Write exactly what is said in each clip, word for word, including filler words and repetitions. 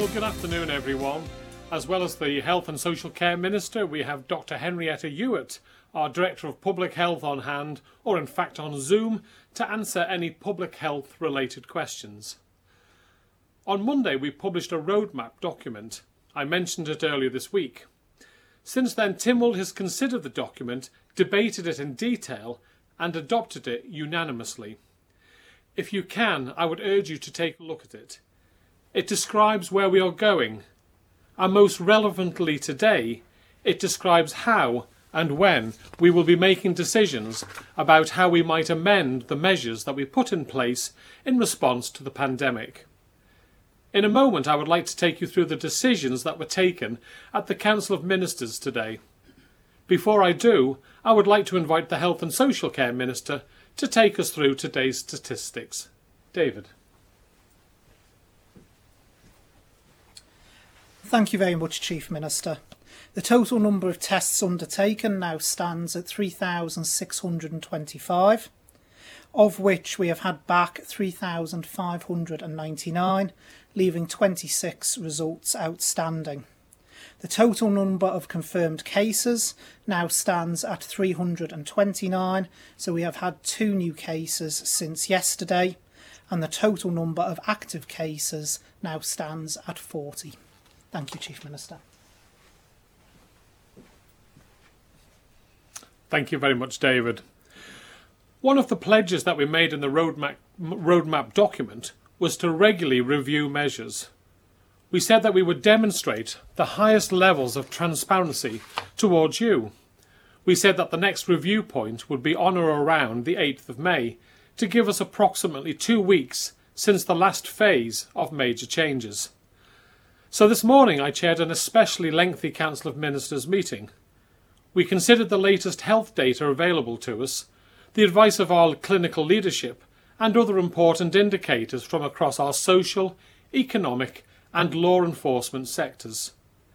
Well, good afternoon, everyone. As well as the Health and Social Care Minister, we have Doctor Henrietta Ewart, our Director of Public Health, on hand, or in fact on Zoom, to answer any public health related questions. On Monday, we published a roadmap document. I mentioned it earlier this week. Since then, Tynwald has considered the document, debated it in detail, and adopted it unanimously. If you can, I would urge you to take a look at it. It describes where we are going, and most relevantly today, it describes how and when we will be making decisions about how we might amend the measures that we put in place in response to the pandemic. In a moment, I would like to take you through the decisions that were taken at the Council of Ministers today. Before I do, I would like to invite the Health and Social Care Minister to take us through today's statistics. David. Thank you very much, Chief Minister. The total number of tests undertaken now stands at three thousand six hundred twenty-five, of which we have had back three thousand five hundred ninety-nine, leaving twenty-six results outstanding. The total number of confirmed cases now stands at three hundred twenty-nine, so we have had two new cases since yesterday, and the total number of active cases now stands at forty. Thank you, Chief Minister. Thank you very much, David. One of the pledges that we made in the roadmap, roadmap document was to regularly review measures. We said that we would demonstrate the highest levels of transparency towards you. We said that the next review point would be on or around the eighth of May to give us approximately two weeks since the last phase of major changes. So this morning I chaired an especially lengthy Council of Ministers meeting. We considered the latest health data available to us, the advice of our clinical leadership, and other important indicators from across our social, economic and law enforcement sectors.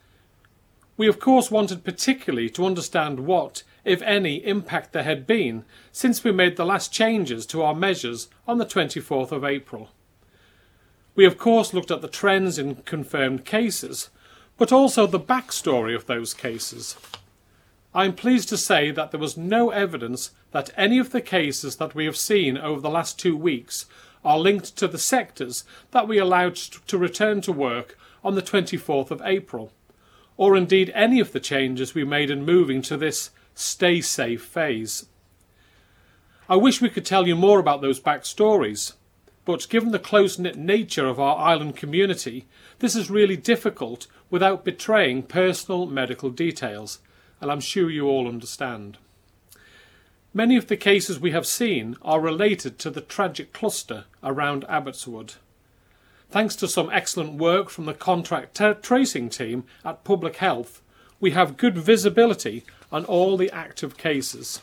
We of course wanted particularly to understand what, if any, impact there had been since we made the last changes to our measures on the twenty-fourth of April. We of course looked at the trends in confirmed cases, but also the backstory of those cases. I am pleased to say that there was no evidence that any of the cases that we have seen over the last two weeks are linked to the sectors that we allowed to return to work on the twenty-fourth of April, or indeed any of the changes we made in moving to this stay safe phase. I wish we could tell you more about those backstories, but given the close-knit nature of our island community, this is really difficult without betraying personal medical details, and I'm sure you all understand. Many of the cases we have seen are related to the tragic cluster around Abbotswood. Thanks to some excellent work from the contract tra- tracing team at Public Health, we have good visibility on all the active cases.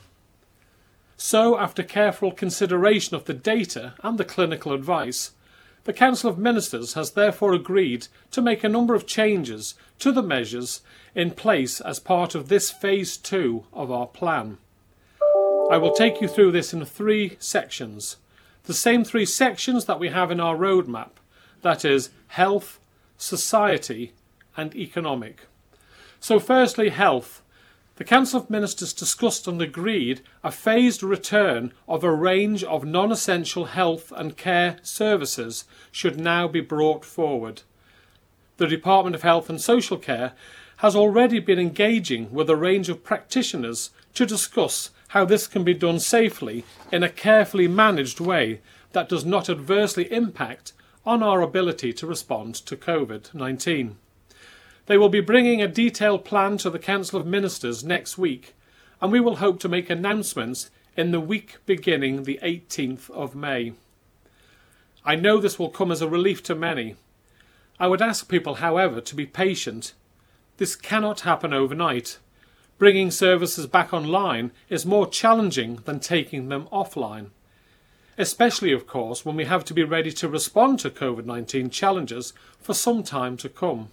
So, after careful consideration of the data and the clinical advice, the Council of Ministers has therefore agreed to make a number of changes to the measures in place as part of this phase two of our plan. I will take you through this in three sections, the same three sections that we have in our roadmap, that is health, society and economic. So firstly, health. The Council of Ministers discussed and agreed a phased return of a range of non-essential health and care services should now be brought forward. The Department of Health and Social Care has already been engaging with a range of practitioners to discuss how this can be done safely in a carefully managed way that does not adversely impact on our ability to respond to COVID nineteen. They will be bringing a detailed plan to the Council of Ministers next week, and we will hope to make announcements in the week beginning the eighteenth of May. I know this will come as a relief to many. I would ask people, however, to be patient. This cannot happen overnight. Bringing services back online is more challenging than taking them offline, especially, of course, when we have to be ready to respond to COVID nineteen challenges for some time to come.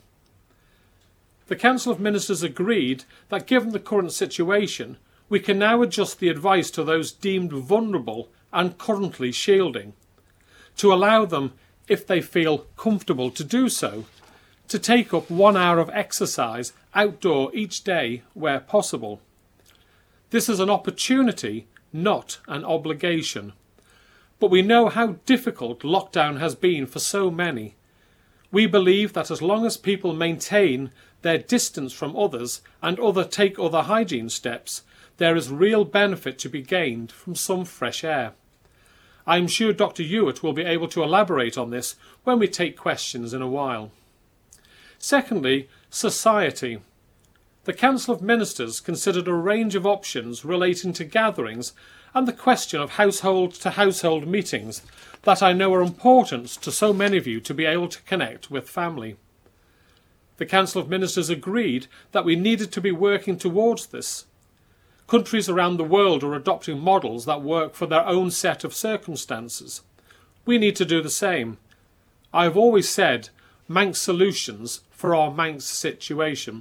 The Council of Ministers agreed that given the current situation, we can now adjust the advice to those deemed vulnerable and currently shielding, to allow them, if they feel comfortable to do so, to take up one hour of exercise outdoor each day where possible. This is an opportunity, not an obligation. But we know how difficult lockdown has been for so many. We believe that as long as people maintain their distance from others and other take other hygiene steps, there is real benefit to be gained from some fresh air. I am sure Doctor Ewart will be able to elaborate on this when we take questions in a while. Secondly, society. The Council of Ministers considered a range of options relating to gatherings and the question of household-to-household meetings that I know are important to so many of you to be able to connect with family. The Council of Ministers agreed that we needed to be working towards this. Countries around the world are adopting models that work for their own set of circumstances. We need to do the same. I have always said, Manx solutions for our Manx situation.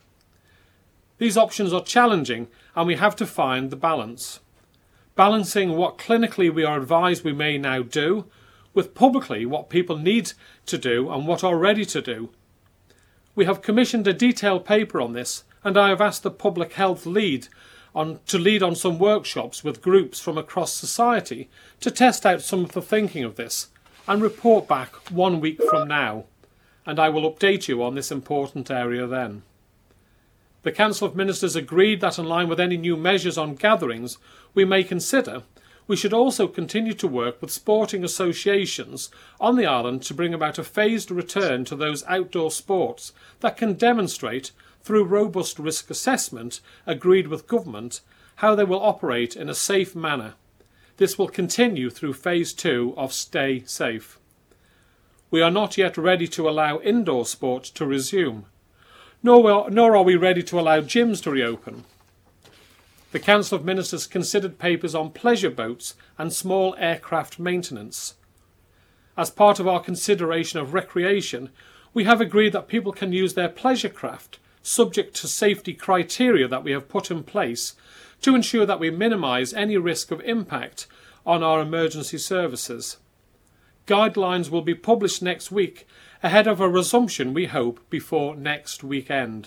These options are challenging and we have to find the balance. Balancing what clinically we are advised we may now do with publicly what people need to do and what are ready to do. We have commissioned a detailed paper on this and I have asked the public health lead on, to lead on some workshops with groups from across society to test out some of the thinking of this and report back one week from now, and I will update you on this important area then. The Council of Ministers agreed that in line with any new measures on gatherings we may consider, we should also continue to work with sporting associations on the island to bring about a phased return to those outdoor sports that can demonstrate, through robust risk assessment agreed with government, how they will operate in a safe manner. This will continue through phase two of Stay Safe. We are not yet ready to allow indoor sport to resume. Nor, nor are we ready to allow gyms to reopen. The Council of Ministers considered papers on pleasure boats and small aircraft maintenance. As part of our consideration of recreation, we have agreed that people can use their pleasure craft, subject to safety criteria that we have put in place, to ensure that we minimise any risk of impact on our emergency services. Guidelines will be published next week, ahead of a resumption, we hope, before next weekend.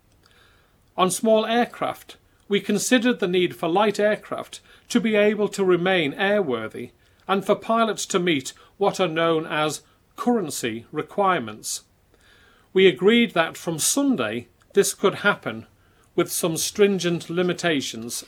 On small aircraft, we considered the need for light aircraft to be able to remain airworthy and for pilots to meet what are known as currency requirements. We agreed that from Sunday this could happen with some stringent limitations.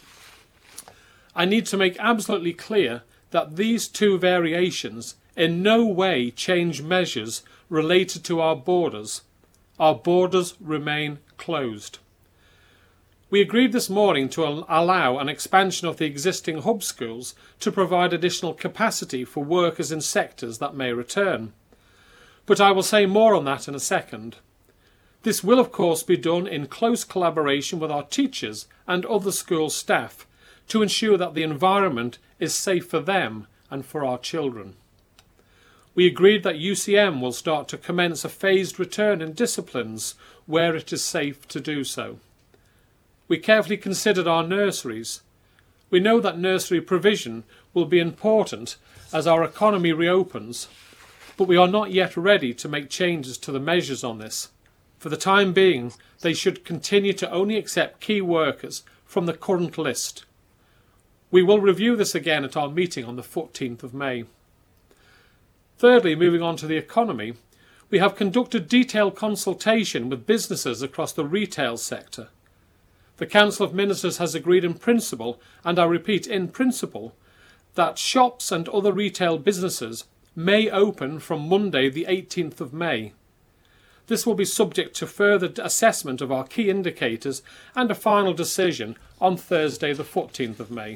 I need to make absolutely clear that these two variations in no way change measures related to our borders. Our borders remain closed. We agreed this morning to allow an expansion of the existing hub schools to provide additional capacity for workers in sectors that may return. But I will say more on that in a second. This will of course be done in close collaboration with our teachers and other school staff to ensure that the environment is safe for them and for our children. We agreed that U C M will start to commence a phased return in disciplines where it is safe to do so. We carefully considered our nurseries. We know that nursery provision will be important as our economy reopens, but we are not yet ready to make changes to the measures on this. For the time being, they should continue to only accept key workers from the current list. We will review this again at our meeting on the fourteenth of May. Thirdly, moving on to the economy, we have conducted detailed consultation with businesses across the retail sector. The Council of Ministers has agreed in principle, and I repeat in principle, that shops and other retail businesses may open from Monday the eighteenth of May. This will be subject to further assessment of our key indicators and a final decision on Thursday the fourteenth of May.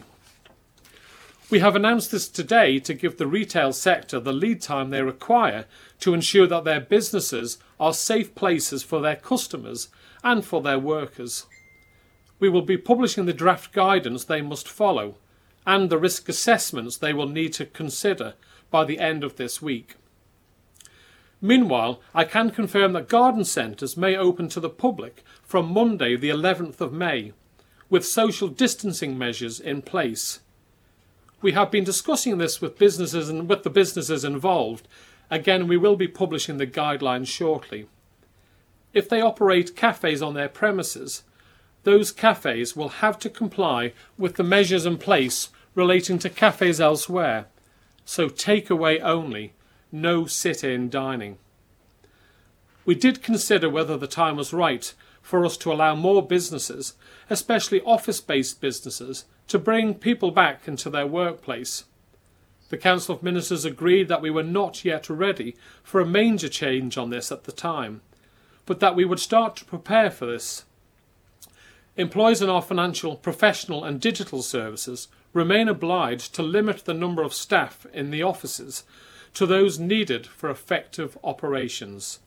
We have announced this today to give the retail sector the lead time they require to ensure that their businesses are safe places for their customers and for their workers. We will be publishing the draft guidance they must follow and the risk assessments they will need to consider by the end of this week. Meanwhile, I can confirm that garden centres may open to the public from Monday the eleventh of May, with social distancing measures in place. We have been discussing this with businesses and with the businesses involved. Again, we will be publishing the guidelines shortly. if they operate cafes on their premises, those cafes will have to comply with the measures in place relating to cafes elsewhere. So takeaway only, no sit-in dining. We did consider whether the time was right for us to allow more businesses, especially office-based businesses, to bring people back into their workplace. The Council of Ministers agreed that we were not yet ready for a major change on this at the time, but that we would start to prepare for this. Employees in our financial, professional and digital services remain obliged to limit the number of staff in the offices to those needed for effective operations.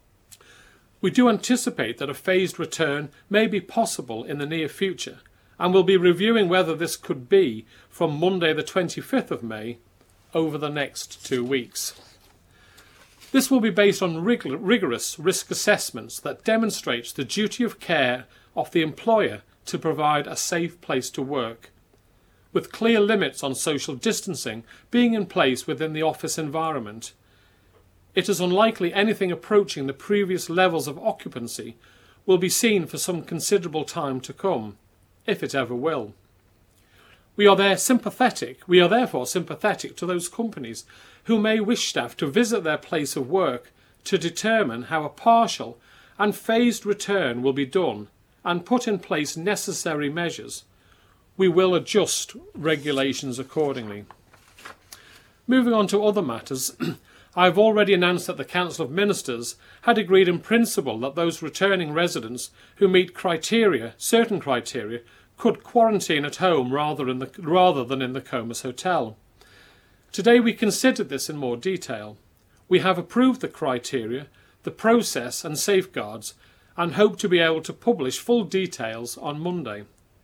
We do anticipate that a phased return may be possible in the near future, and we'll be reviewing whether this could be from Monday the twenty-fifth of May over the next two weeks. This will be based on rig- rigorous risk assessments that demonstrates the duty of care of the employer to provide a safe place to work, with clear limits on social distancing being in place within the office environment. It is unlikely anything approaching the previous levels of occupancy will be seen for some considerable time to come, if it ever will. We are there sympathetic, we are therefore sympathetic to those companies who may wish staff to visit their place of work to determine how a partial and phased return will be done and put in place necessary measures. We will adjust regulations accordingly. Moving on to other matters, I have already announced that the Council of Ministers had agreed in principle that those returning residents who meet criteria, certain criteria, could quarantine at home rather, in the, rather than in the Comus Hotel. Today we considered this in more detail. We have approved the criteria, the process and safeguards, and hope to be able to publish full details on Monday.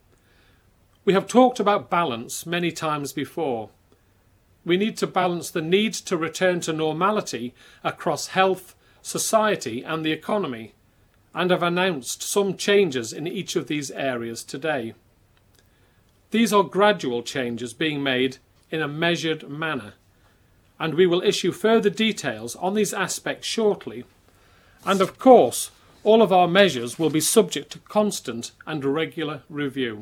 We have talked about balance many times before. We need to balance the need to return to normality across health, society and the economy, and have announced some changes in each of these areas today. These are gradual changes being made in a measured manner, and we will issue further details on these aspects shortly. And of course, all of our measures will be subject to constant and regular review.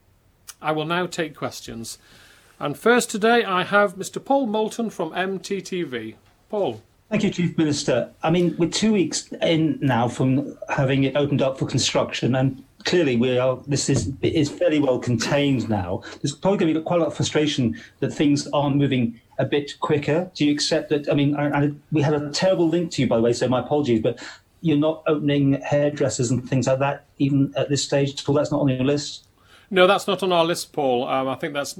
I will now take questions. And first today I have Mister Paul Moulton from M T T V. Paul. Thank you, Chief Minister. I mean, we're two weeks in now from having it opened up for construction, and clearly we are. This is is fairly well contained now. There's probably going to be quite a lot of frustration that things aren't moving a bit quicker. Do you accept that? I mean, I, I, we had a terrible link to you, by the way, so my apologies, but you're not opening hairdressers and things like that, even at this stage at all? That's not on your list? No, that's not on our list, Paul. Um, I think that's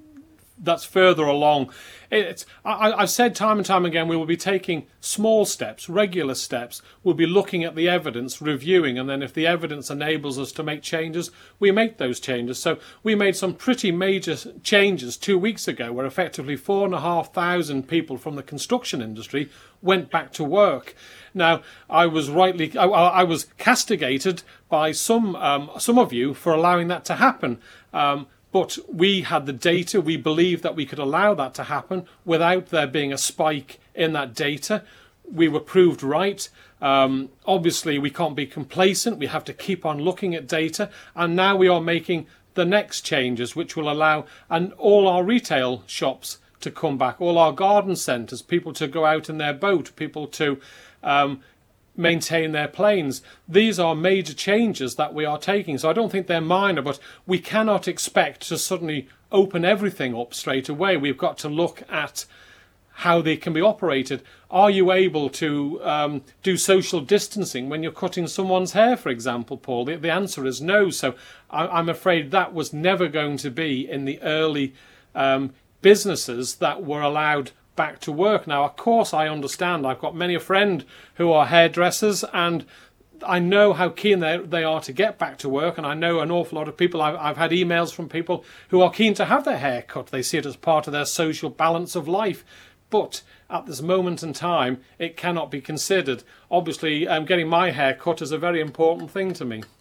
that's further along. It's, I, I've said time and time again, we will be taking small steps, regular steps. We'll be looking at the evidence, reviewing, and then if the evidence enables us to make changes, we make those changes. So we made some pretty major changes two weeks ago where effectively four and a half thousand people from the construction industry went back to work. Now, I was rightly, I, I was castigated by some um, some of you for allowing that to happen. Um, But we had the data. We believed that we could allow that to happen without there being a spike in that data. We were proved right. Um, obviously, we can't be complacent. We have to keep on looking at data. And now we are making the next changes, which will allow and all our retail shops to come back, all our garden centres, people to go out in their boat, people to um, maintain their planes. These are major changes that we are taking, so I don't think they're minor, but we cannot expect to suddenly open everything up straight away. We've got to look at how they can be operated. Are you able to um, do social distancing when you're cutting someone's hair, for example, Paul? The, the answer is no, so I, I'm afraid that was never going to be in the early um, businesses that were allowed back to work. Now, of course, I understand. I've got many a friend who are hairdressers, and I know how keen they, they are to get back to work, and I know an awful lot of people. I've, I've had emails from people who are keen to have their hair cut. They see it as part of their social balance of life. But at this moment in time, it cannot be considered. Obviously, um, getting my hair cut is a very important thing to me.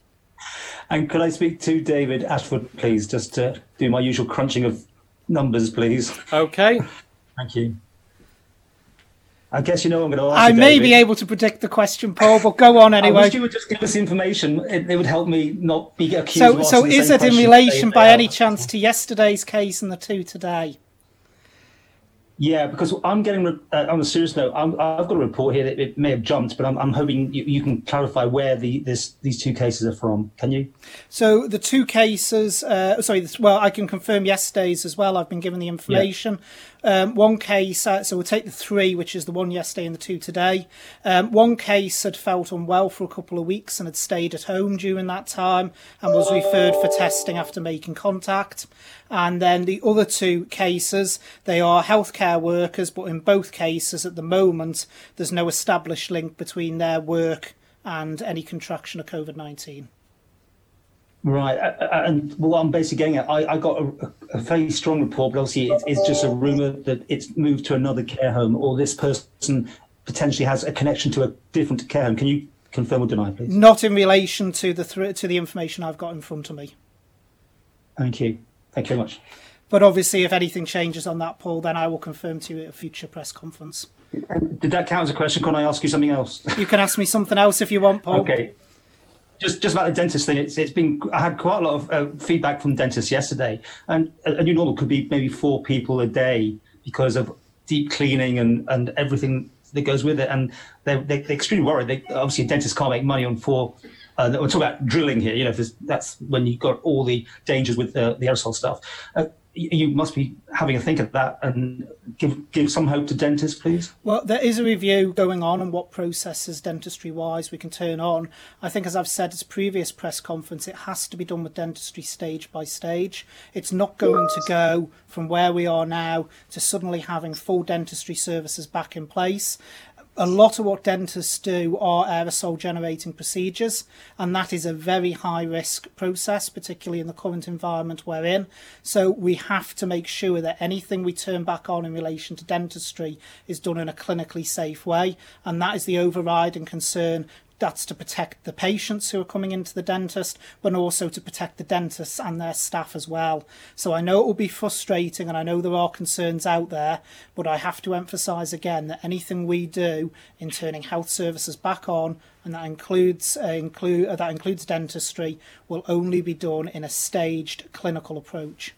And could I speak to David Ashford, please, just to do my usual crunching of numbers, please? Okay. Thank you. I guess you know I'm going to ask I you, may David. be able to predict the question, Paul, but go on anyway. I wish you would just give us information. It, it would help me not be accused So, of so asking the is same it in question relation day by in, any day out? chance to yesterday's case and the two today? Yeah, because I'm getting, uh, on a serious note, I'm, I've got a report here that it may have jumped, but I'm, I'm hoping you, you can clarify where the this these two cases are from. Can you? So the two cases, uh, sorry, well, I can confirm yesterday's as well. I've been given the information. Yeah. Um, one case, uh, so we'll take the three, which is the one yesterday and the two today. Um, one case had felt unwell for a couple of weeks and had stayed at home during that time and was referred for testing after making contact. And then the other two cases, they are healthcare workers, but in both cases at the moment, there's no established link between their work and any contraction of COVID nineteen. Right, and what I'm basically getting at, I, I got a, a very strong report, but obviously it's, it's just a rumour that it's moved to another care home, or this person potentially has a connection to a different care home. Can you confirm or deny, please? Not in relation to the th- to the information I've got in front of me. Thank you. Thank you very much. But obviously, if anything changes on that, Paul, then I will confirm to you at a future press conference. Did that count as a question? Can I ask you something else? You can ask me something else if you want, Paul. Okay. Just, just about the dentist thing. It's, it's been. I had quite a lot of uh, feedback from dentists yesterday, and a, a new normal could be maybe four people a day because of deep cleaning and, and everything that goes with it. And they're, they're extremely worried. They, obviously, dentists can't make money on four. Uh, we're talking about drilling here. You know, that's when you've got all the dangers with uh, the aerosol stuff. Uh, you must be having a think of that and give give some hope to dentists, please. Well, there is a review going on on what processes dentistry-wise we can turn on. I think, as I've said at a previous press conference, it has to be done with dentistry stage by stage. It's not going to go from where we are now to suddenly having full dentistry services back in place. A lot of what dentists do are aerosol generating procedures, and that is a very high risk process, particularly in the current environment we're in. So we have to make sure that anything we turn back on in relation to dentistry is done in a clinically safe way, and that is the overriding concern. That's to protect the patients who are coming into the dentist, but also to protect the dentists and their staff as well. So I know it will be frustrating, and I know there are concerns out there, but I have to emphasise again that anything we do in turning health services back on, and that includes uh, include uh, that includes dentistry, will only be done in a staged clinical approach.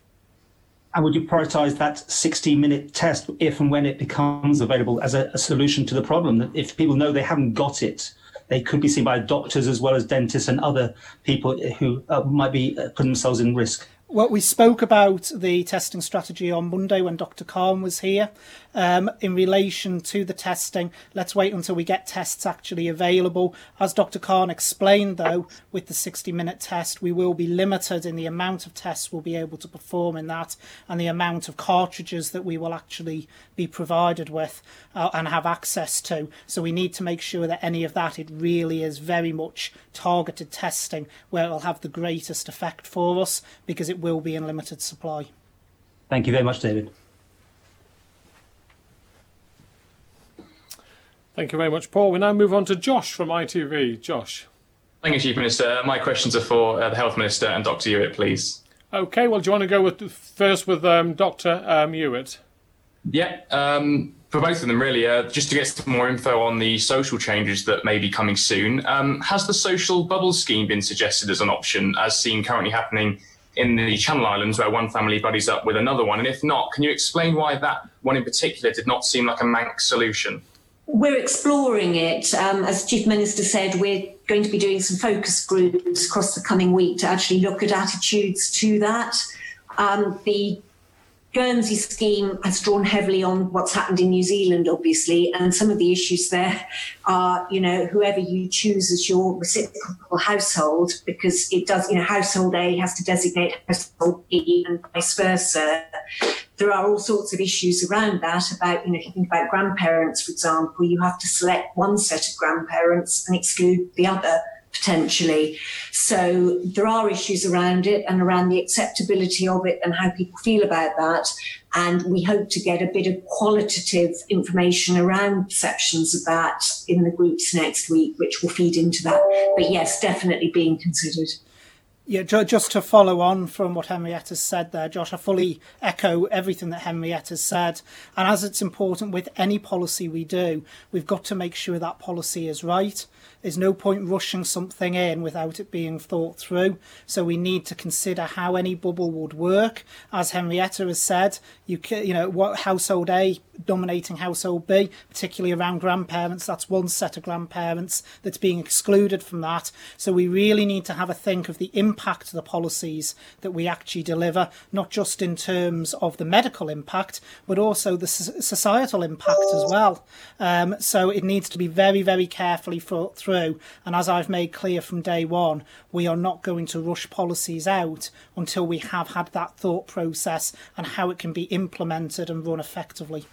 And would you prioritise that sixty minute test if and when it becomes available as a, a solution to the problem? That if people know they haven't got it, they could be seen by doctors as well as dentists and other people who uh, might be uh, putting themselves in risk? Well, we spoke about the testing strategy on Monday when Doctor Khan was here. Um, in relation to the testing, let's wait until we get tests actually available. As Doctor Khan explained, though, with the sixty minute test, we will be limited in the amount of tests we'll be able to perform in that and the amount of cartridges that we will actually be provided with uh, and have access to. So we need to make sure that any of that, it really is very much targeted testing where it will have the greatest effect for us, because it will be in limited supply. Thank you very much, David. Thank you very much, Paul. We now move on to Josh from I T V. Josh. Thank you, Chief Minister. My questions are for uh, the Health Minister and Doctor Hewitt, please. Okay, well, do you want to go with first with um, Doctor Um, Hewitt? Yeah, um, for both of them, really, uh, just to get some more info on the social changes that may be coming soon. Um, has the social bubble scheme been suggested as an option, as seen currently happening in the Channel Islands, where one family buddies up with another one? And if not, can you explain why that one in particular did not seem like a Manx solution? We're exploring it. Um, as Chief Minister said, we're going to be doing some focus groups across the coming week to actually look at attitudes to that. Um, the Guernsey scheme has drawn heavily on what's happened in New Zealand, obviously, and some of the issues there are, you know, whoever you choose as your reciprocal household, because it does, you know, household A has to designate household B and vice versa. There are all sorts of issues around that about, you know, if you think about grandparents, for example, you have to select one set of grandparents and exclude the other, potentially. So there are issues around it and around the acceptability of it and how people feel about that. And we hope to get a bit of qualitative information around perceptions of that in the groups next week, which will feed into that. But yes, definitely being considered. Yeah, just to follow on from what Henrietta's said there, Josh, I fully echo everything that Henrietta's said. And as it's important with any policy we do, we've got to make sure that policy is right. There's no point rushing something in without it being thought through. So we need to consider how any bubble would work. As Henrietta has said, you can, you know, what household A dominating household B, particularly around grandparents, that's one set of grandparents that's being excluded from that. So we really need to have a think of the impact of the policies that we actually deliver, not just in terms of the medical impact, but also the societal impact as well. Um, so it needs to be very, very carefully thought through. And as I've made clear from day one, we are not going to rush policies out until we have had that thought process and how it can be implemented and run effectively.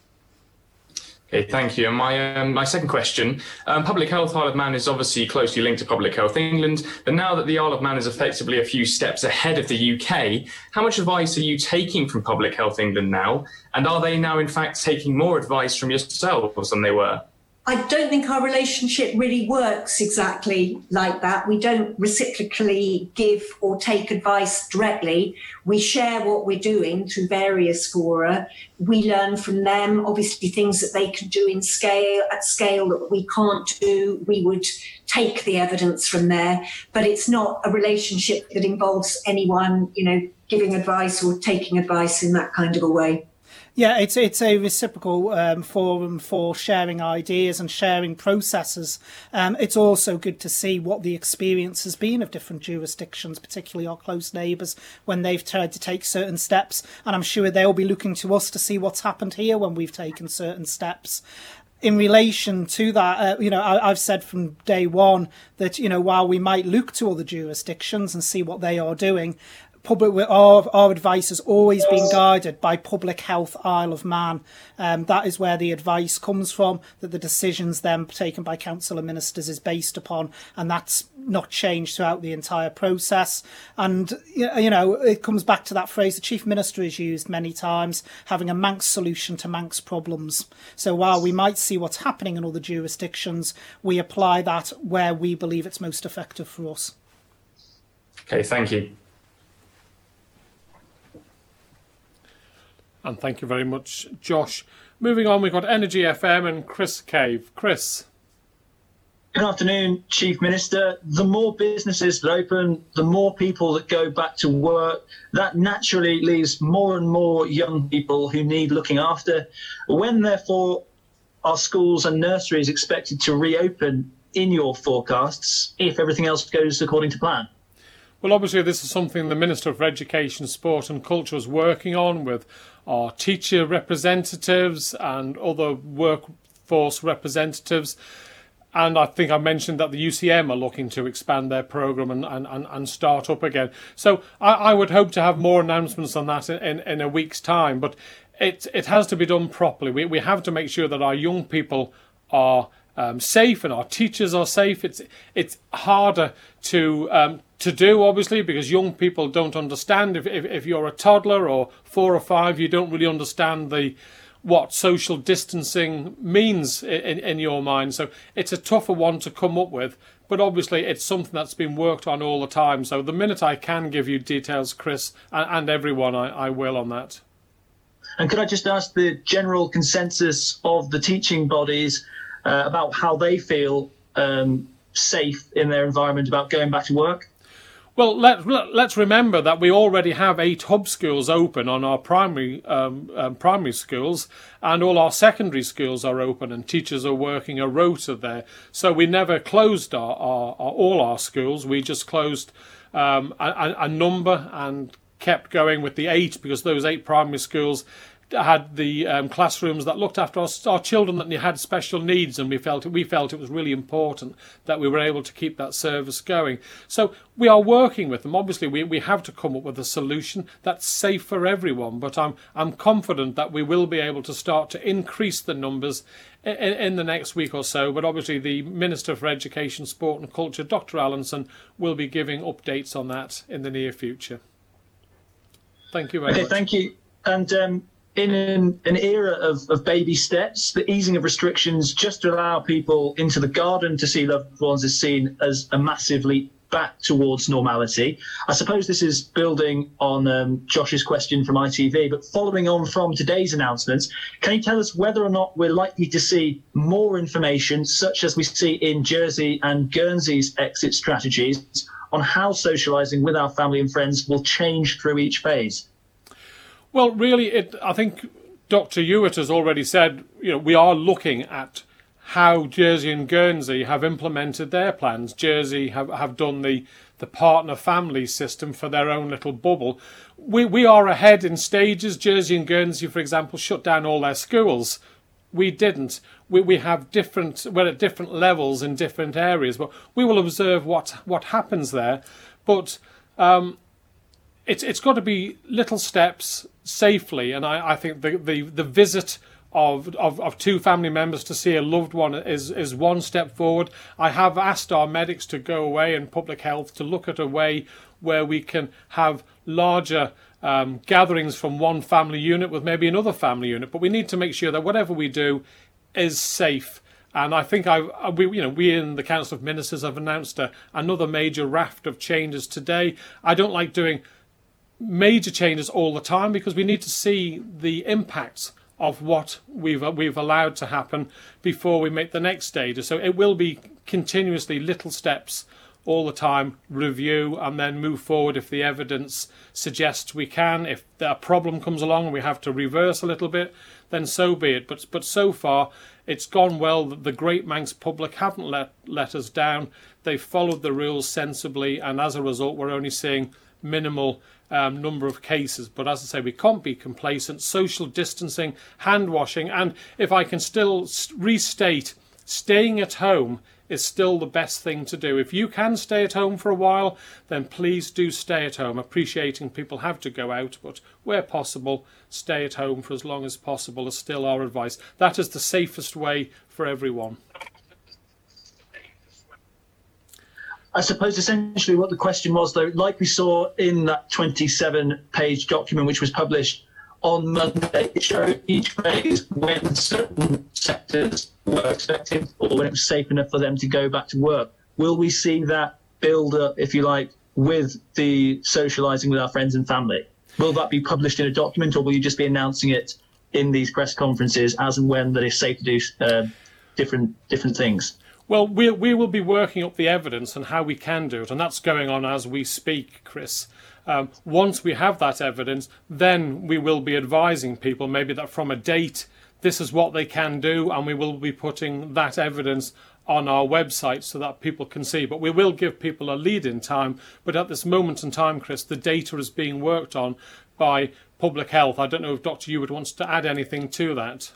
Okay, thank you. And my um, my second question, um, Public Health Isle of Man is obviously closely linked to Public Health England, but now that the Isle of Man is effectively a few steps ahead of the U K, how much advice are you taking from Public Health England now? And are they now in fact taking more advice from yourselves than they were? I don't think our relationship really works exactly like that. We don't reciprocally give or take advice directly. We share what we're doing through various fora. We learn from them, obviously things that they can do in scale, at scale that we can't do. We would take the evidence from there, but it's not a relationship that involves anyone, you know, giving advice or taking advice in that kind of a way. Yeah, it's it's a reciprocal um, forum for sharing ideas and sharing processes. Um, it's also good to see what the experience has been of different jurisdictions, particularly our close neighbours, when they've tried to take certain steps. And I'm sure they'll be looking to us to see what's happened here when we've taken certain steps. In relation to that, uh, you know, I, I've said from day one that, you know, while we might look to other jurisdictions and see what they are doing, Public, our, our advice has always been guided by Public Health Isle of Man. Um, that is where the advice comes from, that the decisions then taken by Council of Ministers is based upon, and that's not changed throughout the entire process. And, you know, it comes back to that phrase the Chief Minister has used many times, having a Manx solution to Manx problems. So while we might see what's happening in other jurisdictions, we apply that where we believe it's most effective for us. Okay, thank you. And thank you very much, Josh. Moving on, we've got Energy F M and Chris Cave. Chris. Good afternoon, Chief Minister. The more businesses that open, the more people that go back to work. That naturally leaves more and more young people who need looking after. When, therefore, are schools and nurseries expected to reopen in your forecasts if everything else goes according to plan? Well, obviously, this is something the Minister for Education, Sport and Culture is working on with our teacher representatives and other workforce representatives. And I think I mentioned that the U C M are looking to expand their programme and, and, and start up again. So I, I would hope to have more announcements on that in, in a week's time. But it, it has to be done properly. We, we have to make sure that our young people are um, safe and our teachers are safe. It's it's harder to um, to do, obviously, because young people don't understand. If, if if you're a toddler or four or five, you don't really understand the what social distancing means in, in your mind. So it's a tougher one to come up with. But obviously, it's something that's been worked on all the time. So the minute I can give you details, Chris, and, and everyone, I, I will on that. And could I just ask the general consensus of the teaching bodies uh, about how they feel um, safe in their environment about going back to work? Well, let, let's remember that we already have eight hub schools open on our primary um, um, primary schools, and all our secondary schools are open, and teachers are working a rota there. So we never closed our, our, our all our schools. We just closed um, a, a number and kept going with the eight, because those eight primary schools had the um, classrooms that looked after our, our children that had special needs, and we felt it, we felt it was really important that we were able to keep that service going. So we are working with them. Obviously, we, we have to come up with a solution that's safe for everyone, but I'm I'm confident that we will be able to start to increase the numbers in, in the next week or so. But obviously, the Minister for Education, Sport and Culture, Doctor Allinson, will be giving updates on that in the near future. Thank you very okay, much. Thank you. And um, in an, an era of, of baby steps, the easing of restrictions just to allow people into the garden to see loved ones is seen as a massive leap back towards normality. I suppose this is building on um, Josh's question from I T V, but following on from today's announcements, can you tell us whether or not we're likely to see more information, such as we see in Jersey and Guernsey's exit strategies, on how socialising with our family and friends will change through each phase? Well, really, it, I think Doctor Hewitt has already said, you know, we are looking at how Jersey and Guernsey have implemented their plans. Jersey have, have done the, the partner family system for their own little bubble. We we are ahead in stages. Jersey and Guernsey, for example, shut down all their schools. We didn't. We we have different, we're at different levels in different areas, but we will observe what what happens there. But um, it's it's got to be little steps safely, and I, I think the, the, the visit Of, of of two family members to see a loved one is is one step forward. I have asked our medics to go away and public health to look at a way where we can have larger um, gatherings from one family unit with maybe another family unit. But we need to make sure that whatever we do is safe. And I think I we you know we in the Council of Ministers have announced a, another major raft of changes today. I don't like doing major changes all the time because we need to see the impacts of what we've we've allowed to happen before we make the next stage. So it will be continuously little steps all the time, review and then move forward if the evidence suggests we can. If a problem comes along and we have to reverse a little bit, then so be it. But but so far it's gone well. The Great Manx public haven't let let us down. They've followed the rules sensibly, and as a result we're only seeing minimal Um, number of cases. But as I say, we can't be complacent. Social distancing, hand washing, and if I can still restate, staying at home is still the best thing to do. If you can stay at home for a while, then please do stay at home, appreciating people have to go out, but where possible, stay at home for as long as possible is still our advice. That is the safest way for everyone. I suppose essentially what the question was, though, like we saw in that twenty-seven page document which was published on Monday, it showed each phase when certain sectors were expected or when it was safe enough for them to go back to work. Will we see that build up, if you like, with the socialising with our friends and family? Will that be published in a document, or will you just be announcing it in these press conferences as and when that it's safe to do uh, different different things? Well, we we will be working up the evidence and how we can do it, and that's going on as we speak, Chris. Um, once we have that evidence, then we will be advising people maybe that from a date, this is what they can do, and we will be putting that evidence on our website so that people can see. But we will give people a lead in time. But at this moment in time, Chris, the data is being worked on by public health. I don't know if Doctor Hewitt wants to add anything to that.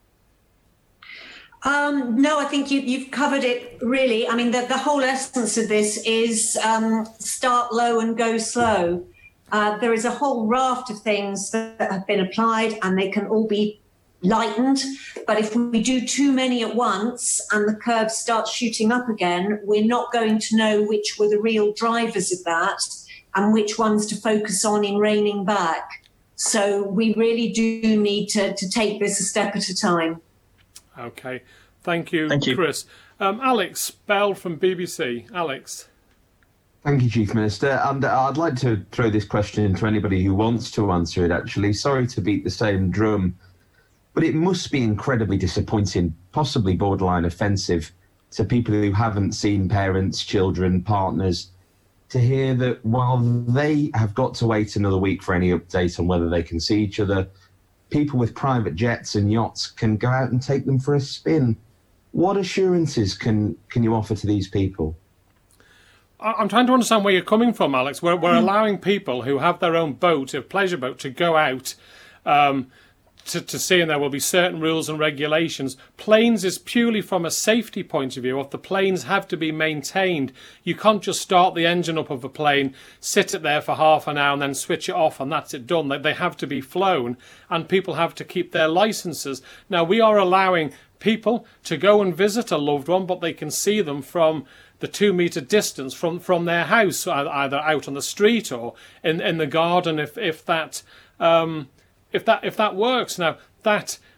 Um, no, I think you, you've covered it, really. I mean, the, the whole essence of this is um, start low and go slow. Uh, there is a whole raft of things that have been applied, and they can all be lightened. But if we do too many at once and the curve starts shooting up again, we're not going to know which were the real drivers of that and which ones to focus on in reining back. So we really do need to, to take this a step at a time. Okay, thank you, Thank you. Chris. Um, Alex Bell from B B C. Alex. Thank you, Chief Minister. And uh, I'd like to throw this question to anybody who wants to answer it, actually. Sorry to beat the same drum, but it must be incredibly disappointing, possibly borderline offensive, to people who haven't seen parents, children, partners, to hear that while they have got to wait another week for any update on whether they can see each other, people with private jets and yachts can go out and take them for a spin. What assurances can, can you offer to these people? I'm trying to understand where you're coming from, Alex. We're, we're allowing people who have their own boat, a pleasure boat, to go out um, to, to see, and there will be certain rules and regulations. Planes is purely from a safety point of view. If the planes have to be maintained, you can't just start the engine up of a plane, sit it there for half an hour and then switch it off and that's it done. They, they have to be flown, and people have to keep their licenses. Now, we are allowing people to go and visit a loved one, but they can see them from the two metre distance from, from their house, either out on the street or in, in the garden, if if that um, if that if that works. Now, that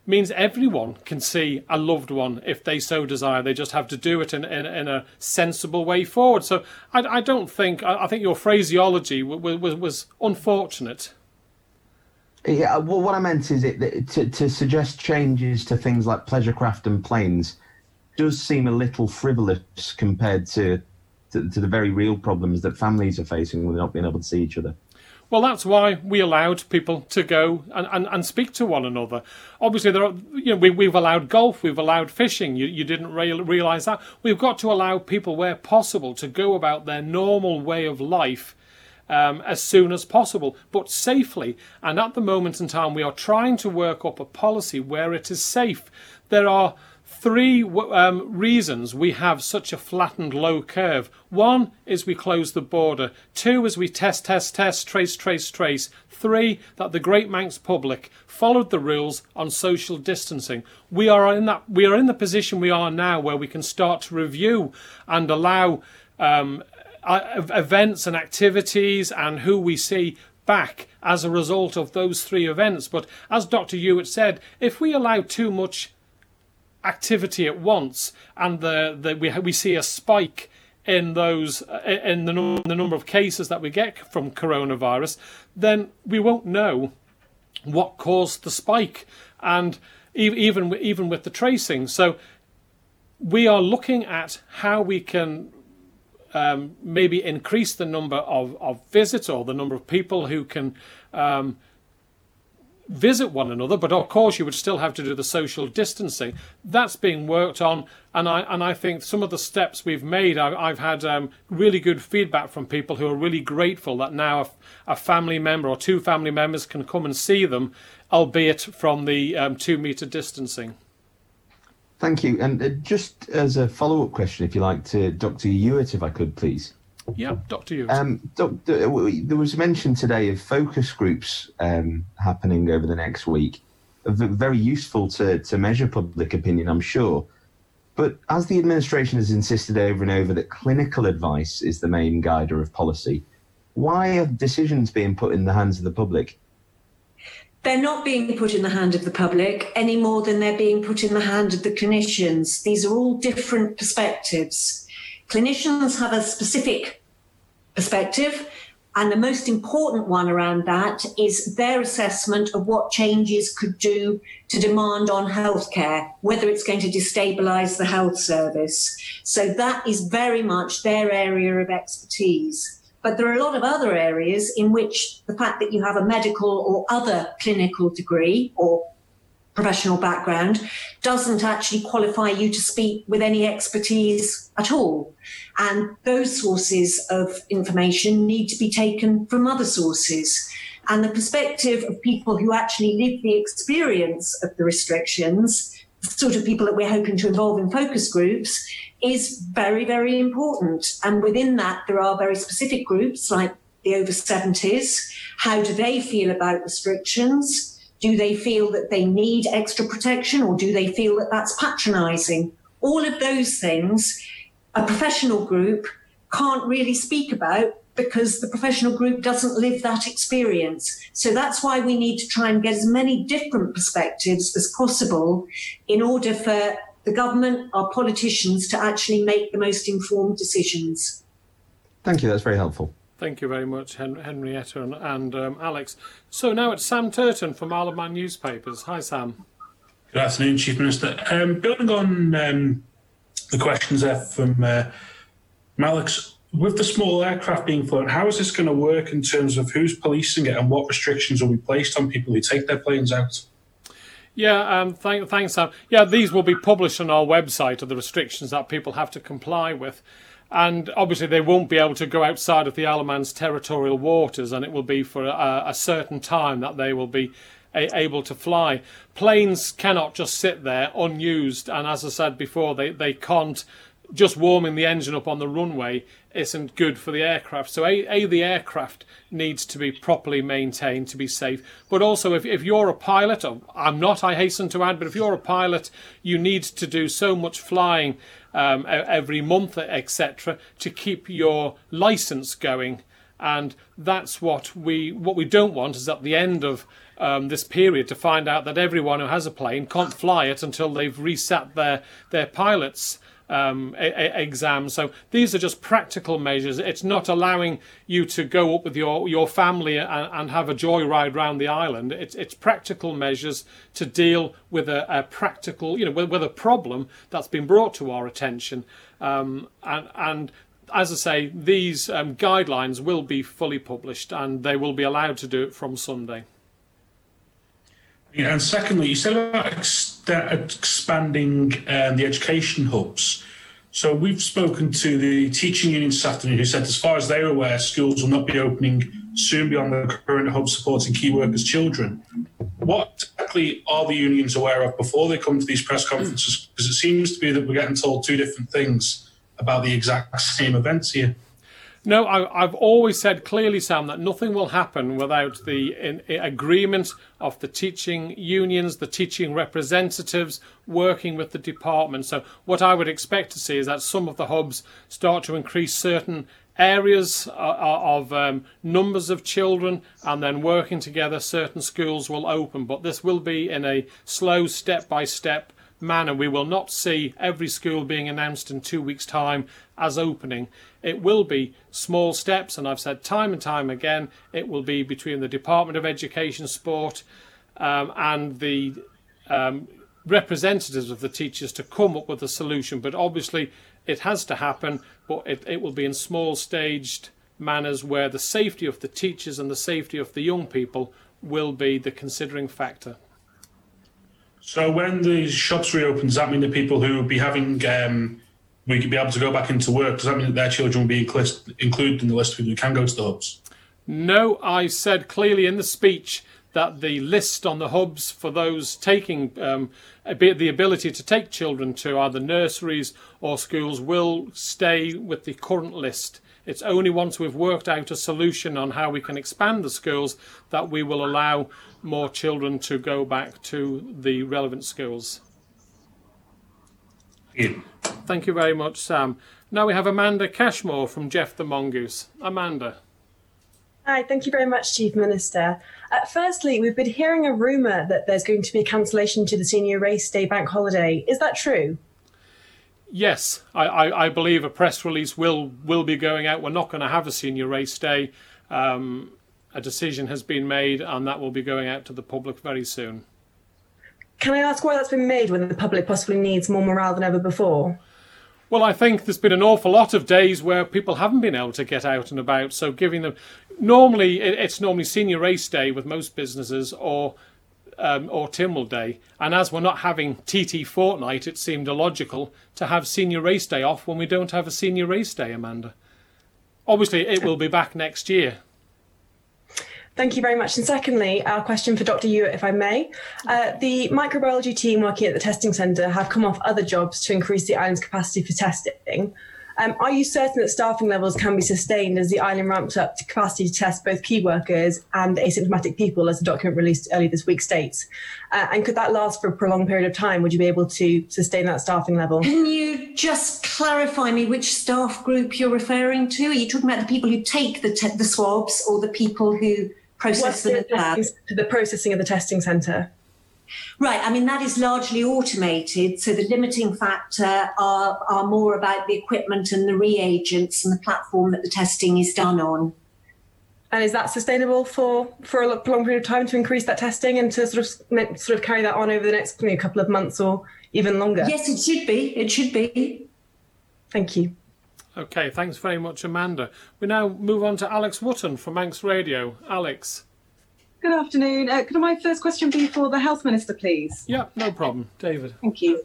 means everyone can see a loved one if they so desire. They just have to do it in, in, in a sensible way forward. So I, I don't think, I, I think your phraseology was, was, was unfortunate. Yeah, well, what I meant is it that to, to suggest changes to things like pleasure craft and planes does seem a little frivolous compared to, to, to the very real problems that families are facing with not being able to see each other. Well, that's why we allowed people to go and, and, and speak to one another. Obviously, there are, you know, we, we've allowed golf, we've allowed fishing. You, you didn't re- realise that. We've got to allow people, where possible, to go about their normal way of life um, as soon as possible, but safely. And at the moment in time, we are trying to work up a policy where it is safe. There are three um, reasons we have such a flattened low curve. One is we close the border. Two is we test, test, test, trace, trace, trace. Three, that the Great Manx public followed the rules on social distancing. We are in that. We are in the position we are now, where we can start to review and allow um, events and activities and who we see back as a result of those three events. But as Doctor Hewitt said, if we allow too much activity at once, and the, the we we see a spike in those in the, num- the number of cases that we get from coronavirus, then we won't know what caused the spike, and e- even even with the tracing. So we are looking at how we can um, maybe increase the number of, of visits, or the number of people who can um, visit one another, but of course you would still have to do the social distancing. That's being worked on, and I and I think some of the steps we've made, I, I've had um, really good feedback from people who are really grateful that now a, a family member or two family members can come and see them, albeit from the um, two metre distancing. Thank you. And uh, just as a follow-up question, if you like, to Doctor Hewitt, if I could, please. Yeah, Doctor Hewitt. Um, doctor There was mention today of focus groups um, happening over the next week. Very useful to, to measure public opinion, I'm sure. But as the administration has insisted over and over that clinical advice is the main guider of policy, why are decisions being put in the hands of the public? They're not being put in the hand of the public any more than they're being put in the hand of the clinicians. These are all different perspectives. Clinicians have a specific perspective, and the most important one around that is their assessment of what changes could do to demand on healthcare, whether it's going to destabilise the health service. So that is very much their area of expertise. But there are a lot of other areas in which the fact that you have a medical or other clinical degree or professional background doesn't actually qualify you to speak with any expertise at all. And those sources of information need to be taken from other sources. And the perspective of people who actually live the experience of the restrictions, the sort of people that we're hoping to involve in focus groups, is very, very important. And within that, there are very specific groups like the over seventies. How do they feel about restrictions? Do they feel that they need extra protection, or do they feel that that's patronising? All of those things a professional group can't really speak about, because the professional group doesn't live that experience. So that's why we need to try and get as many different perspectives as possible in order for the government, our politicians, to actually make the most informed decisions. Thank you, that's very helpful. Thank you very much, Hen- Henrietta and, and um, Alex. So now it's Sam Turton from Isle of Man Newspapers. Hi, Sam. Good afternoon, Chief Minister. Um, building on um, the questions there from, uh, from Alex, with the small aircraft being flown, how is this going to work in terms of who's policing it and what restrictions will be placed on people who take their planes out? Yeah, um, thank, thanks, Sam. Yeah, these will be published on our website, of the restrictions that people have to comply with. And obviously they won't be able to go outside of the Isle of Man's territorial waters, and it will be for a, a certain time that they will be a, able to fly. Planes cannot just sit there unused, and as I said before, they, they can't. Just warming the engine up on the runway isn't good for the aircraft. So A, a the aircraft needs to be properly maintained to be safe. But also, if, if you're a pilot, or I'm not, I hasten to add, but if you're a pilot, you need to do so much flying um, every month, et cetera, to keep your licence going. And that's what we what we don't want is at the end of um, this period to find out that everyone who has a plane can't fly it until they've reset their their pilots um, a, a exam. So these are just practical measures. It's not allowing you to go up with your your family and, and have a joyride around the island. It's it's practical measures to deal with a, a practical, you know, with, with a problem that's been brought to our attention. Um, and and as I say, these um, guidelines will be fully published and they will be allowed to do it from Sunday. Yeah, and secondly, you said about ex- expanding um, the education hubs. So we've spoken to the teaching union this afternoon who said, as far as they're aware, schools will not be opening soon beyond the current hub supporting key workers' children. What exactly are the unions aware of before they come to these press conferences? Because it seems to be that we're getting told two different things about the exact same events here. No, I, I've always said clearly, Sam, that nothing will happen without the in, in agreement of the teaching unions, the teaching representatives working with the department. So what I would expect to see is that some of the hubs start to increase certain areas uh, of um, numbers of children, and then working together certain schools will open. But this will be in a slow, step-by-step manner. We will not see every school being announced in two weeks' time as opening. It will be small steps, and I've said time and time again, it will be between the Department of Education, Sport um, and the um, representatives of the teachers to come up with a solution. But obviously it has to happen, but it, it will be in small staged manners where the safety of the teachers and the safety of the young people will be the considering factor. So when the shops reopen, does that mean that people who will be having, um, we could be able to go back into work, does that mean that their children will be included in the list of people who can go to the hubs? No, I said clearly in the speech that the list on the hubs for those taking um, the ability to take children to either nurseries or schools will stay with the current list. It's only once we've worked out a solution on how we can expand the schools that we will allow more children to go back to the relevant schools. Yeah. Thank you very much, Sam. Now we have Amanda Cashmore from Jeff the Mongoose. Amanda. Hi, thank you very much, Chief Minister. Uh, firstly, we've been hearing a rumour that there's going to be a cancellation to the Senior Race Day bank holiday. Is that true? Yes, I, I, I believe a press release will, will be going out. We're not going to have a Senior Race Day. Um, a decision has been made and that will be going out to the public very soon. Can I ask why that's been made when the public possibly needs more morale than ever before? Well, I think there's been an awful lot of days where people haven't been able to get out and about. So giving them, normally it's normally Senior Race Day with most businesses or um, or Tynwald Day. And as we're not having T T fortnight, it seemed illogical to have Senior Race Day off when we don't have a Senior Race Day, Amanda. Obviously, it will be back next year. Thank you very much. And secondly, our question for Doctor Ewart, if I may. Uh, the microbiology team working at the testing centre have come off other jobs to increase the island's capacity for testing. Um, are you certain that staffing levels can be sustained as the island ramps up to capacity to test both key workers and asymptomatic people, as the document released earlier this week states? Uh, and could that last for a prolonged period of time? Would you be able to sustain that staffing level? Can you just clarify me which staff group you're referring to? Are you talking about the people who take the, te- the swabs or the people who process them in the lab? To the processing of the testing centre. Right, I mean, that is largely automated, so the limiting factor are, are more about the equipment and the reagents and the platform that the testing is done on. And is that sustainable for, for a long period of time to increase that testing and to sort of sort of carry that on over the next you know, couple of months or even longer? Yes, it should be. It should be. Thank you. Okay, thanks very much, Amanda. We now move on to Alex Wotton from Manx Radio. Alex. Good afternoon. Uh, could my first question be for the Health Minister, please? Yeah, no problem. David. Thank you.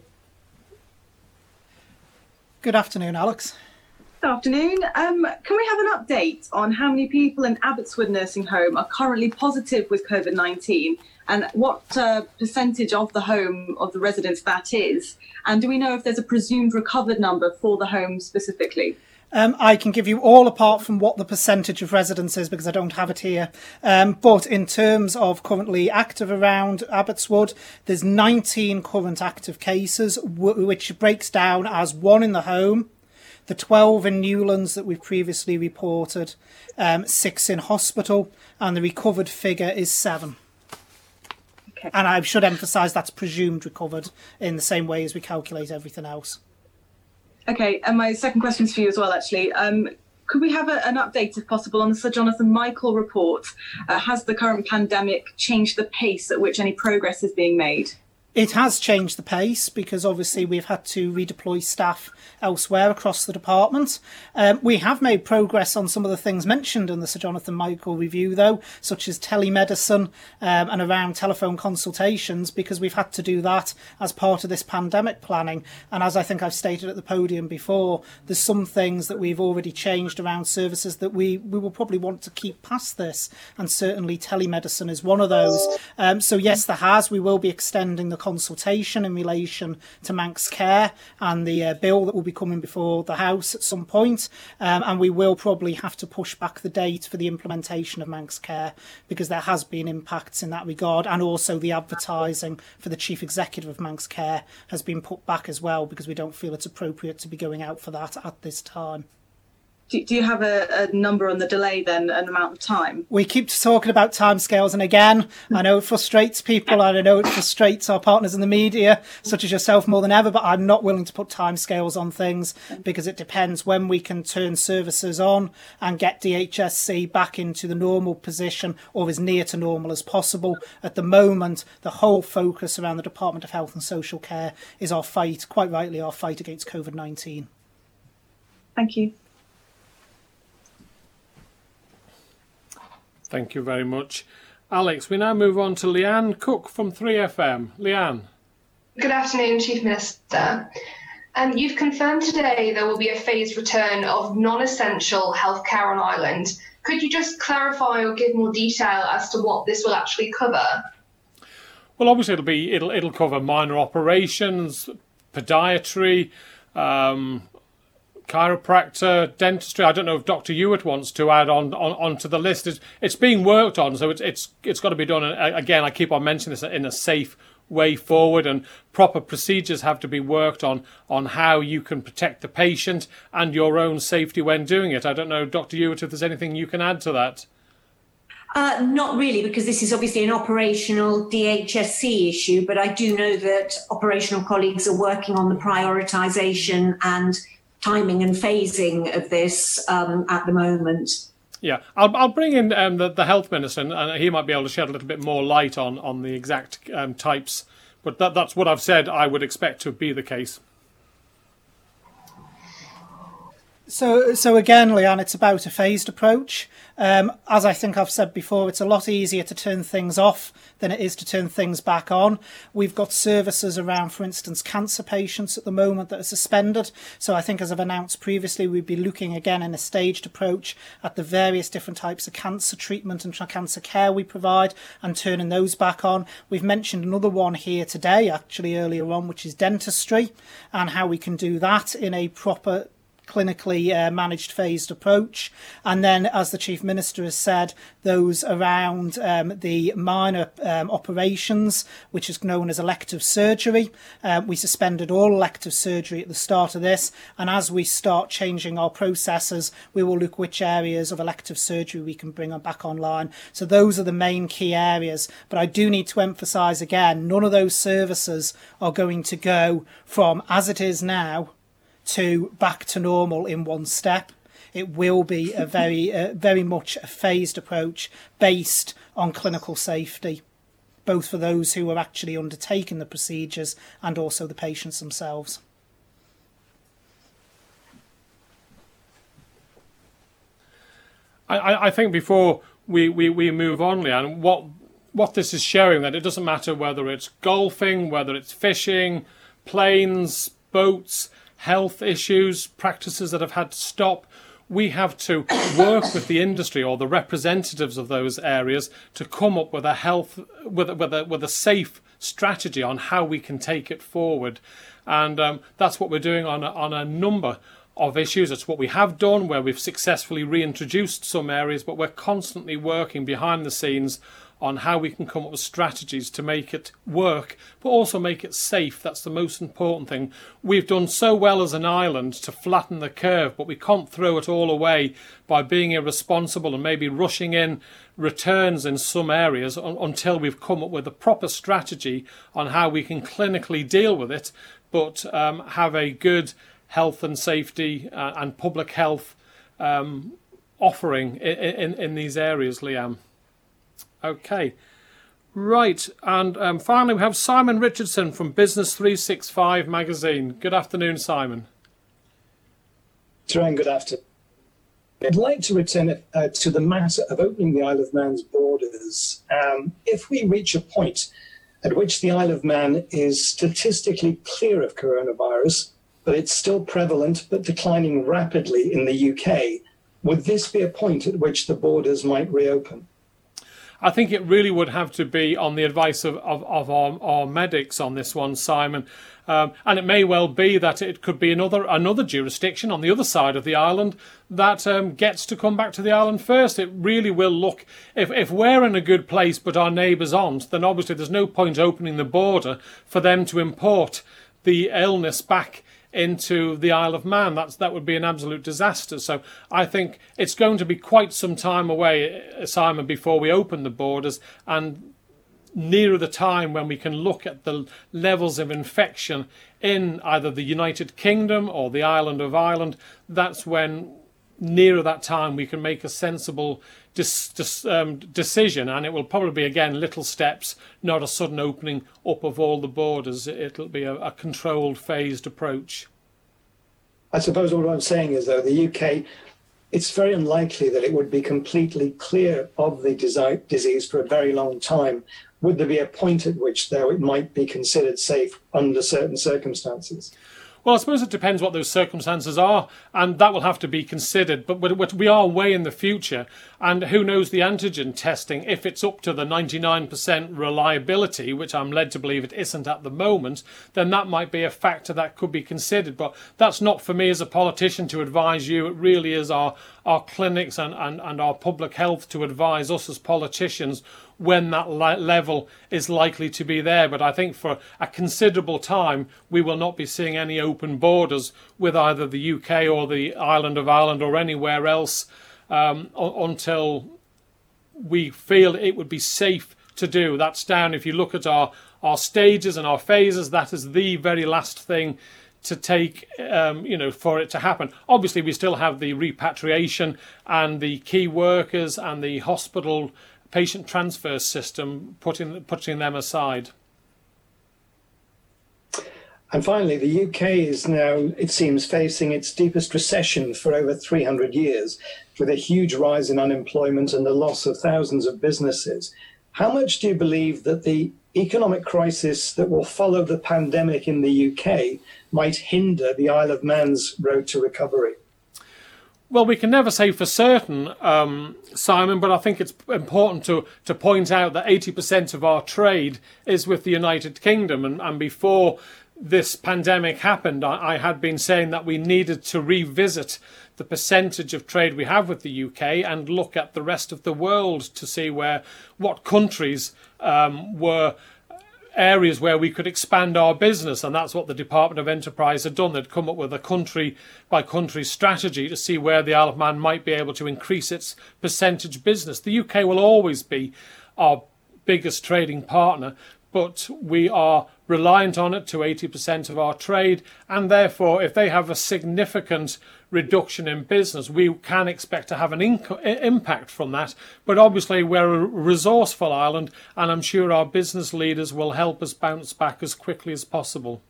Good afternoon, Alex. Good afternoon. Um, can we have an update on how many people in Abbotswood Nursing Home are currently positive with COVID nineteen and what uh, percentage of the home, of the residents that is? And do we know if there's a presumed recovered number for the home specifically? Um, I can give you all apart from what the percentage of residents is because I don't have it here. Um, but in terms of currently active around Abbotswood, there's nineteen current active cases, w- which breaks down as one in the home. the twelve in Newlands that we've previously reported, um, six in hospital, and the recovered figure is seven. Okay. And I should emphasise that's presumed recovered in the same way as we calculate everything else. Okay, and my second question is for you as well, actually. Um, could we have a, an update, if possible, on the Sir Jonathan Michael report? Uh, has the current pandemic changed the pace at which any progress is being made? It has changed the pace because obviously we've had to redeploy staff elsewhere across the department. Um, we have made progress on some of the things mentioned in the Sir Jonathan Michael review, though, such as telemedicine um, and around telephone consultations, because we've had to do that as part of this pandemic planning. And as I think I've stated at the podium before, there's some things that we've already changed around services that we, we will probably want to keep past this. And certainly telemedicine is one of those. Um, so yes, there has. We will be extending the consultation in relation to Manx Care and the uh, bill that will be coming before the House at some point, um, and we will probably have to push back the date for the implementation of Manx Care because there has been impacts in that regard, and also the advertising for the Chief Executive of Manx Care has been put back as well because we don't feel it's appropriate to be going out for that at this time. Do, do you have a, a number on the delay then, an amount of time? We keep talking about timescales, and again, I know it frustrates people, and I know it frustrates our partners in the media, such as yourself, more than ever, but I'm not willing to put timescales on things because it depends when we can turn services on and get D H S C back into the normal position or as near to normal as possible. At the moment, the whole focus around the Department of Health and Social Care is our fight, quite rightly, our fight against COVID nineteen. Thank you. Thank you very much. Alex, we now move on to Leanne Cook from three F M. Leanne. Good afternoon, Chief Minister. Um, you've confirmed today there will be a phased return of non-essential healthcare on Ireland. Could you just clarify or give more detail as to what this will actually cover? Well, obviously it'll be it'll it'll cover minor operations, podiatry, um, chiropractor, dentistry. I don't know if Doctor Hewitt wants to add on, on onto the list. It's, it's being worked on, so it's it's it's got to be done. And again, I keep on mentioning this in a safe way forward, and proper procedures have to be worked on on how you can protect the patient and your own safety when doing it. I don't know, Doctor Hewitt, if there's anything you can add to that. Uh, not really, because this is obviously an operational D H S C issue, but I do know that operational colleagues are working on the prioritisation and timing and phasing of this um, at the moment. Yeah, I'll I'll bring in um, the, the health minister, and, and he might be able to shed a little bit more light on on the exact um, types. But that that's what I've said I would expect to be the case. So, so again, Leanne, it's about a phased approach. Um, as I think I've said before, it's a lot easier to turn things off than it is to turn things back on. We've got services around, for instance, cancer patients at the moment that are suspended. So I think, as I've announced previously, we'd be looking again in a staged approach at the various different types of cancer treatment and cancer care we provide and turning those back on. We've mentioned another one here today, actually earlier on, which is dentistry, and how we can do that in a proper clinically uh, managed phased approach. And then, as the Chief Minister has said, those around um, the minor um, operations, which is known as elective surgery. Uh, we suspended all elective surgery at the start of this, and as we start changing our processes, we will look which areas of elective surgery we can bring back online. So those are the main key areas. But I do need to emphasise again, none of those services are going to go from as it is now to back to normal in one step. It will be a very, uh, very much a phased approach based on clinical safety, both for those who are actually undertaking the procedures and also the patients themselves. I, I think before we, we, we move on, Leanne, what what this is showing, that it doesn't matter whether it's golfing, whether it's fishing, planes, boats, health issues, practices that have had to stop. We have to work with the industry or the representatives of those areas to come up with a health, with a, with a, with a safe strategy on how we can take it forward. And um, that's what we're doing on a, on a number of issues. It's what we have done, where we've successfully reintroduced some areas, but we're constantly working behind the scenes on how we can come up with strategies to make it work, but also make it safe. That's the most important thing. We've done so well as an island to flatten the curve, but we can't throw it all away by being irresponsible and maybe rushing in returns in some areas un- until we've come up with a proper strategy on how we can clinically deal with it, but um, have a good health and safety uh, and public health um, offering in, in, in these areas, Liam. Okay, right, and um, finally we have Simon Richardson from Business three sixty-five magazine. Good afternoon, Simon. Ryan, good afternoon. I'd like to return uh, to the matter of opening the Isle of Man's borders. Um, if we reach a point at which the Isle of Man is statistically clear of coronavirus, but it's still prevalent but declining rapidly in the U K, would this be a point at which the borders might reopen? I think it really would have to be on the advice of, of, of our, our medics on this one, Simon. Um, and it may well be that it could be another another jurisdiction on the other side of the island that um, gets to come back to the island first. It really will look, if, if we're in a good place but our neighbours aren't, then obviously there's no point opening the border for them to import the illness back into the Isle of Man. That's that would be an absolute disaster. So I think it's going to be quite some time away, Simon, before we open the borders, and nearer the time when we can look at the levels of infection in either the United Kingdom or the island of Ireland, that's when, nearer that time, we can make a sensible dis, dis, um, decision, and it will probably be, again, little steps, not a sudden opening up of all the borders. It'll be a, a controlled, phased approach. I suppose what I'm saying is, though, the U K, it's very unlikely that it would be completely clear of the desi- disease for a very long time. Would there be a point at which, though, it might be considered safe under certain circumstances? Well, I suppose it depends what those circumstances are, and that will have to be considered. But we are way in the future, and who knows the antigen testing, if it's up to the ninety-nine percent reliability, which I'm led to believe it isn't at the moment, then that might be a factor that could be considered. But that's not for me as a politician to advise you. It really is our, our clinics and, and, and our public health to advise us as politicians when that level is likely to be there. But I think for a considerable time, we will not be seeing any open borders with either the U K or the island of Ireland or anywhere else um, until we feel it would be safe to do. That's down, if you look at our, our stages and our phases, that is the very last thing to take, um, you know, for it to happen. Obviously, we still have the repatriation and the key workers and the hospital patient transfer system, putting putting them aside. And finally, the U K is now, it seems, facing its deepest recession for over three hundred years, with a huge rise in unemployment and the loss of thousands of businesses. How much do you believe that the economic crisis that will follow the pandemic in the U K might hinder the Isle of Man's road to recovery? Well, we can never say for certain, um, Simon, but I think it's important to, to point out that eighty percent of our trade is with the United Kingdom. And, and before this pandemic happened, I, I had been saying that we needed to revisit the percentage of trade we have with the U K and look at the rest of the world to see where what countries um, were areas where we could expand our business, and that's what the Department of Enterprise had done. They'd come up with a country by country strategy to see where the Isle of Man might be able to increase its percentage business. The U K will always be our biggest trading partner, but we are reliant on it to eighty percent of our trade, and therefore if they have a significant reduction in business, we can expect to have an inc- impact from that. But obviously we're a resourceful island, and I'm sure our business leaders will help us bounce back as quickly as possible.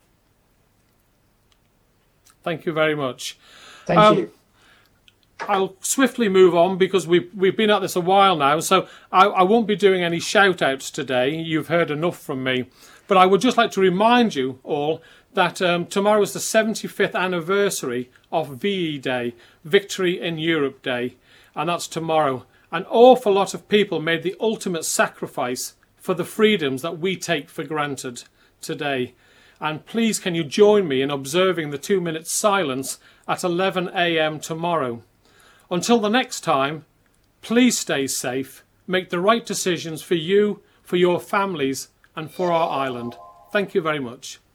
Thank you very much. Thank um, you. I'll swiftly move on because we've, we've been at this a while now, so I, I won't be doing any shout-outs today. You've heard enough from me. But I would just like to remind you all that um, tomorrow is the seventy-fifth anniversary of V E Day, Victory in Europe Day, and that's tomorrow. An awful lot of people made the ultimate sacrifice for the freedoms that we take for granted today. And please, can you join me in observing the two minutes silence at eleven a m tomorrow? Until the next time, please stay safe, make the right decisions for you, for your families and for our island. Thank you very much.